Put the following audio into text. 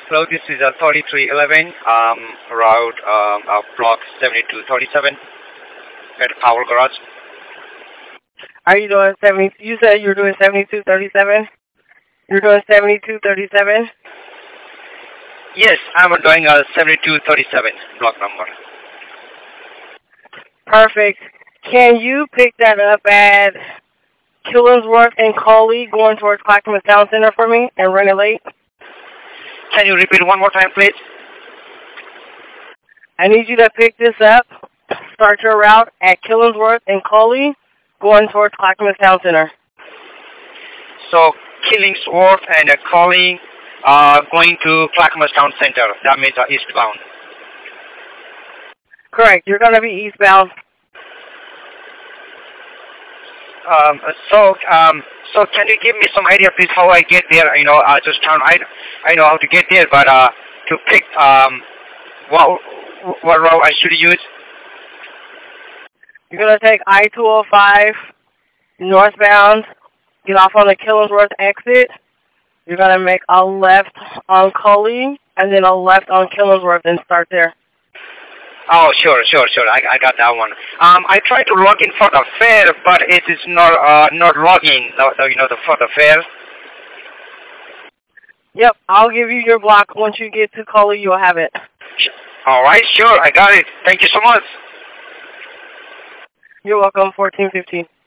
Hello, this is 3311, route block 7237 at Power Garage. Are you doing 70? You said you were doing 7237? You're doing 7237? Yes, I'm doing 7237 block number. Perfect. Can you pick that up at Killingsworth and Coley going towards Clackamas Town Center for me and run it late? Can you repeat one more time, please? I need you to pick this up, start your route at Killingsworth and Coley going towards Clackamas Town Center. So, Killingsworth and Coley going to Clackamas Town Center. That means eastbound. Correct. You're going to be eastbound. So can you give me some idea, please, how I get there? You know, just town. I know how to get there, but to pick what route I should use. You're going to take I-205 northbound, get off on the Killingsworth exit. You're going to make a left on Coley and then a left on Killingsworth and start there. Oh, sure. I got that one. I tried to log in for the fare, but it is not logging. For the fare. Yep, I'll give you your block. Once you get to Coley, you'll have it. All right, sure, I got it. Thank you so much. You're welcome. 1415.